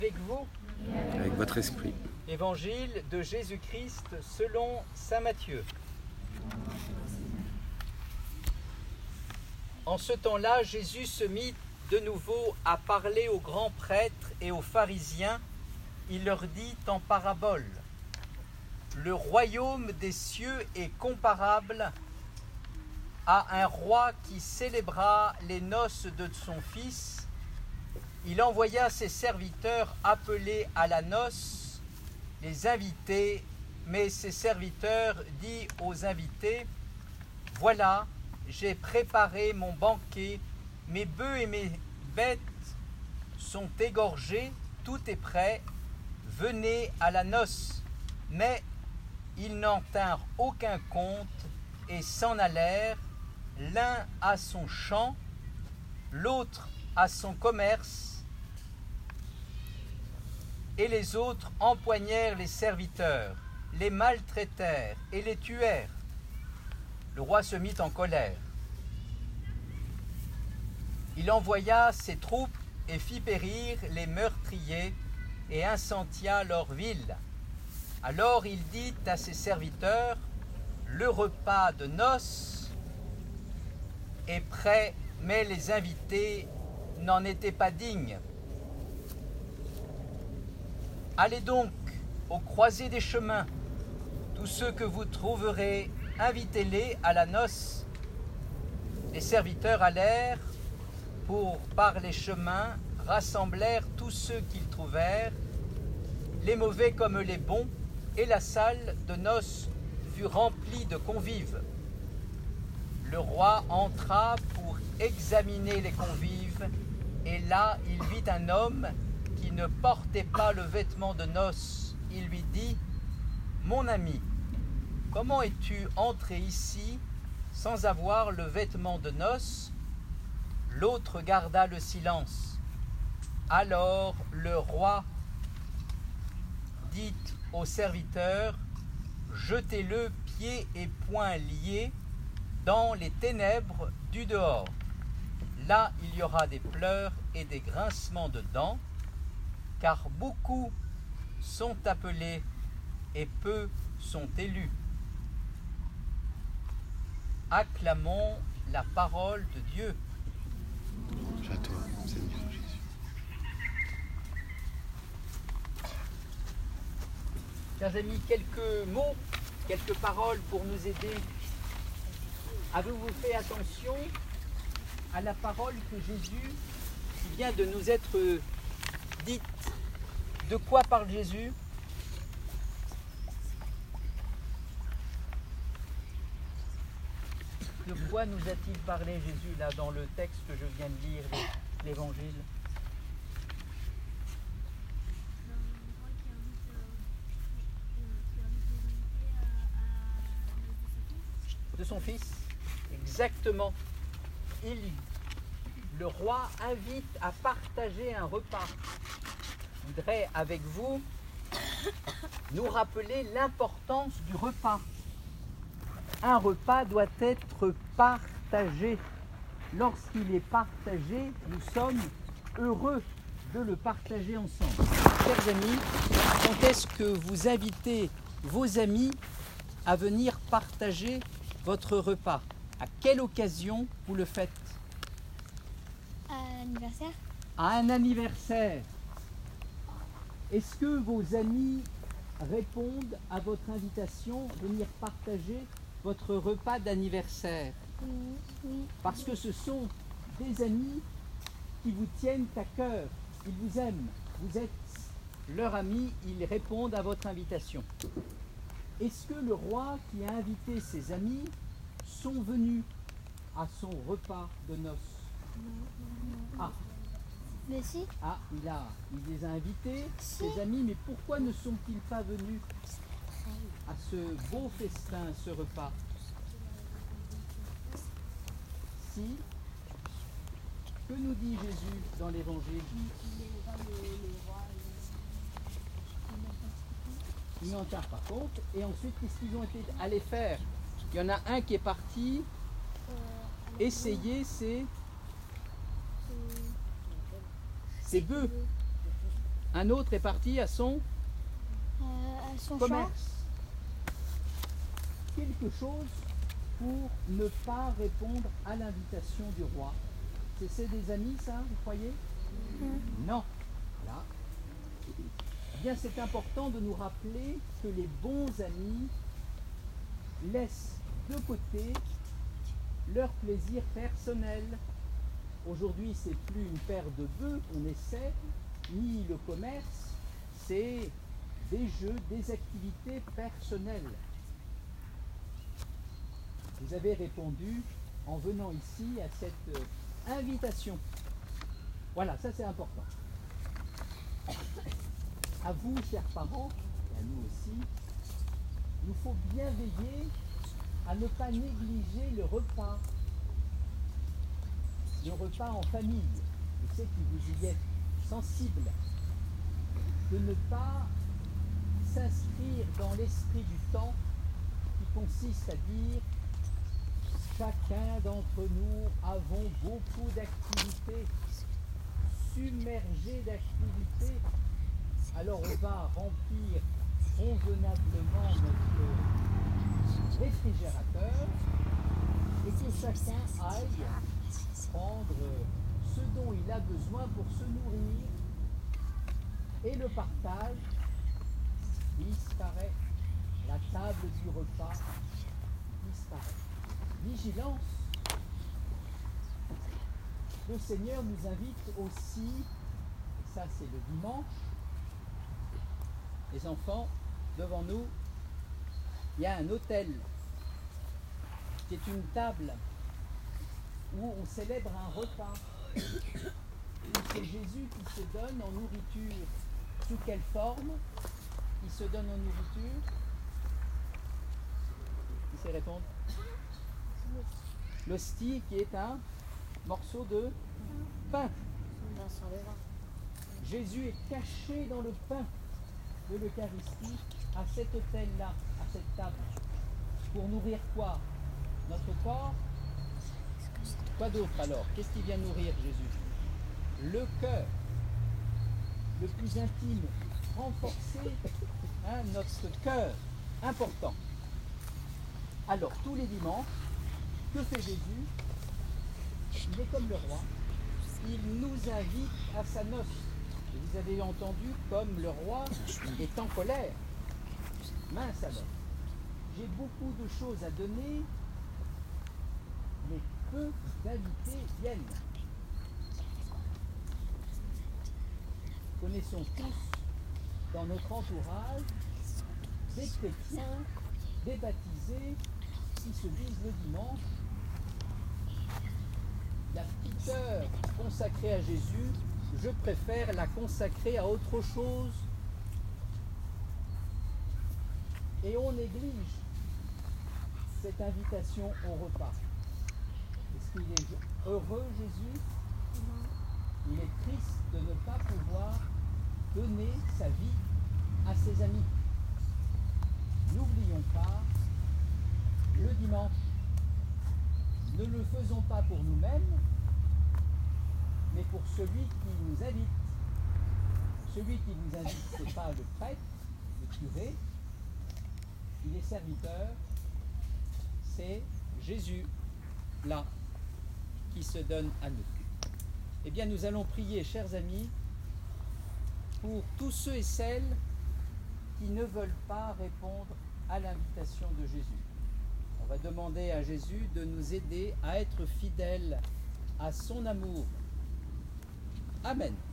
Avec vous, avec votre esprit. Évangile de Jésus-Christ selon saint Matthieu. En ce temps-là, Jésus se mit de nouveau à parler aux grands prêtres et aux pharisiens. Il leur dit en parabole: le royaume des cieux est comparable à un roi qui célébra les noces de son fils. Il envoya ses serviteurs appeler à la noce, les invités, mais ses serviteurs dit aux invités: voilà, j'ai préparé mon banquet, mes bœufs et mes bêtes sont égorgés, tout est prêt, venez à la noce. Mais ils n'en tinrent aucun compte et s'en allèrent, l'un à son champ, l'autre à son commerce, et les autres empoignèrent les serviteurs, les maltraitèrent et les tuèrent. Le roi se mit en colère. Il envoya ses troupes et fit périr les meurtriers et incendia leur ville. Alors il dit à ses serviteurs: le repas de noces est prêt, mais les invités n'en étaient pas dignes. Allez donc aux croisées des chemins, tous ceux que vous trouverez, invitez-les à la noce. Les serviteurs allèrent par les chemins, rassemblèrent tous ceux qu'ils trouvèrent, les mauvais comme les bons, et la salle de noces fut remplie de convives. Le roi entra pour examiner les convives, et là il vit un homme qui ne portait pas le vêtement de noces. Il lui dit: mon ami, comment es-tu entré ici sans avoir le vêtement de noces? L'autre garda le silence. Alors le roi dit aux serviteurs: jetez-le pieds et poings liés dans les ténèbres du dehors. Là il y aura des pleurs et des grincements de dents, car beaucoup sont appelés et peu sont élus. Acclamons la parole de Dieu. À toi, Seigneur Jésus. Chers amis, quelques mots, quelques paroles pour nous aider. Avez-vous fait attention à la parole que Jésus qui vient de nous être dite? De quoi parle Jésus? De quoi nous a-t-il parlé Jésus là dans le texte que je viens de lire, l'Évangile? De son fils, exactement. Le roi invite à partager un repas. Je voudrais avec vous nous rappeler l'importance du repas. Un repas doit être partagé. Lorsqu'il est partagé, nous sommes heureux de le partager ensemble. Chers amis, quand est-ce que vous invitez vos amis à venir partager votre repas? À quelle occasion vous le faites? À l'anniversaire. À un anniversaire. Est-ce que vos amis répondent à votre invitation de venir partager votre repas d'anniversaire? Oui. Parce que ce sont des amis qui vous tiennent à cœur, ils vous aiment, vous êtes leurs amis, ils répondent à votre invitation. Est-ce que le roi qui a invité ses amis sont venus à son repas de noces? Ah, Mais si. ah, il les a invités, ses amis, mais pourquoi ne sont-ils pas venus à ce beau festin, ce repas? Si, que nous dit Jésus dans l'Évangile? Ils n'en tinrent pas compte, et ensuite, qu'est-ce qu'ils ont été allés faire? Il y en a un qui est parti essayer ses bœufs. Un autre est parti à son À son champ. commerce. Quelque chose pour ne pas répondre à l'invitation du roi. C'est des amis, ça, vous croyez? Non. Là. Eh bien, c'est important de nous rappeler que les bons amis laissent de côté leur plaisir personnel. Aujourd'hui, c'est plus une paire de bœufs qu'on essaie, ni le commerce, c'est des jeux, des activités personnelles. Vous avez répondu en venant ici à cette invitation. Voilà, ça c'est important. À vous, chers parents, et à nous aussi, il nous faut bien veiller à ne pas négliger le repas en famille. Je sais que vous y êtes sensible, de ne pas s'inscrire dans l'esprit du temps qui consiste à dire chacun d'entre nous avons beaucoup d'activités, submergés d'activités, alors on va remplir convenablement notre réfrigérateur et que chacun aille prendre ce dont il a besoin pour se nourrir, et le partage disparaît, la table du repas disparaît. Vigilance. Le Seigneur nous invite aussi, et ça c'est le dimanche, les enfants, devant nous, il y a un autel qui est une table où on célèbre un repas. C'est Jésus qui se donne en nourriture. Sous quelle forme il se donne en nourriture? Qui sait répondre? L'hostie qui est un morceau de pain. Jésus est caché dans le pain de l'Eucharistie à cet autel-là, à cette table. Pour nourrir quoi? Notre corps? Quoi d'autre alors? Qu'est-ce qui vient nourrir Jésus? Le cœur, le plus intime, renforcer notre cœur, important. Alors, tous les dimanches, que fait Jésus? Il est comme le roi, il nous invite à sa noce. Et vous avez entendu comme le roi est en colère. Mince alors, j'ai beaucoup de choses à donner, mais peu d'invités viennent. Connaissons tous dans notre entourage des chrétiens, des baptisés qui se disent le dimanche, la petite heure consacrée à Jésus, je préfère la consacrer à autre chose. Et on néglige cette invitation au repas. Est-ce qu'il est heureux, Jésus? Il est triste de ne pas pouvoir donner sa vie à ses amis. N'oublions pas le dimanche. Ne le faisons pas pour nous-mêmes, mais pour celui qui nous invite. Celui qui nous invite, ce n'est pas le prêtre, le curé, il est serviteur, c'est Jésus, là, qui se donne à nous. Eh bien, nous allons prier, chers amis, pour tous ceux et celles qui ne veulent pas répondre à l'invitation de Jésus. On va demander à Jésus de nous aider à être fidèles à son amour. Amen.